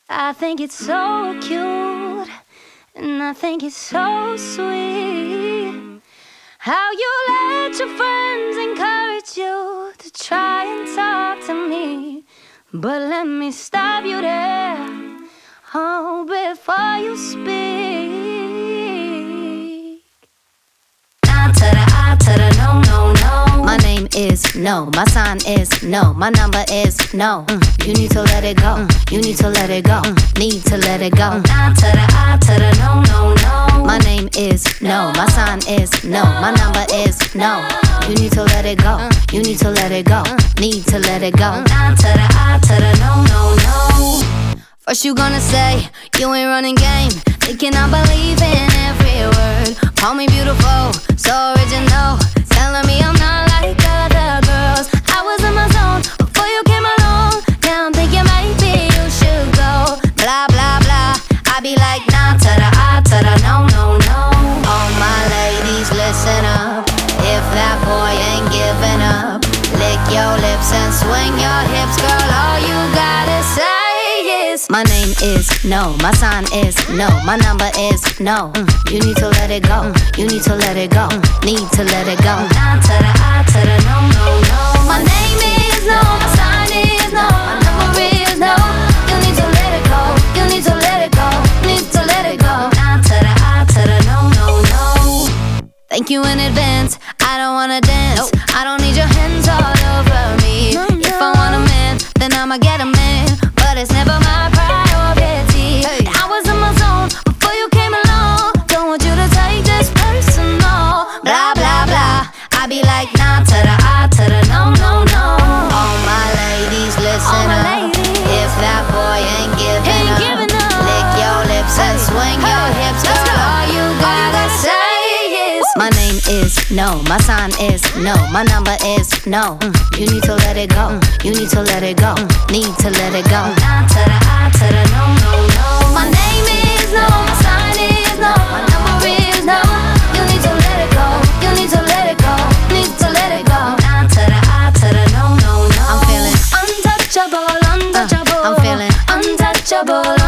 I think it's so cute, and I think it's so sweet how you let your friends encourage you to try and talk to me. But let me stop you there, oh, before you speak. Nah to the I to the no, no, no. My name is no, my sign is no, my number is no. You need to let it go, you need to let it go, need to let it go. Nah to the I to the no, no, no. My name is no, my sign is no, my number is no. You need to let it go, you need to let it go, need to let it go. Nah to the I to the no, no, no. First you gonna say you ain't running game, thinking I believe in every word. Call me beautiful, so original, telling me I'm not like other girls. I was in my zone before you came along. Now I'm thinking maybe you should go. Blah blah blah, I be like nah to the I to the no, no, no. All my ladies listen up, if that boy ain't giving up, lick your lips and swing your hips, girl, all you gotta say. My name is no, my sign is no, my number is no. You need to let it go, you need to let it go, need to let it go. Nah to the I to the no, no, no. My name is no, my sign is no, my number is no. You need to let it go, you need to let it go, need to let it go. Nah to the I to the no, no, no. Thank you in advance, I don't wanna dance, I don't need your hands all over me. If I want a man, then I'ma get a man, but it's never my priority. I was in my zone before you came along, don't want you to take this personal. Blah blah blah, I be like nah to the I to the no, no, no. All my ladies listen up, if that boy ain't giving up, lick your lips and swing your hips, girl, all you gotta say. My name is no, my sign is no, my number is no. You need to let it go, you need to let it go, need to let it go. Nah to the I to the no, no, no. My name is no, my sign is no, my number is no. You need to let it go, you need to let it go, need to let it go. Nah to the I to the no, no, no. I'm feeling untouchable, untouchable. I'm feeling untouchable,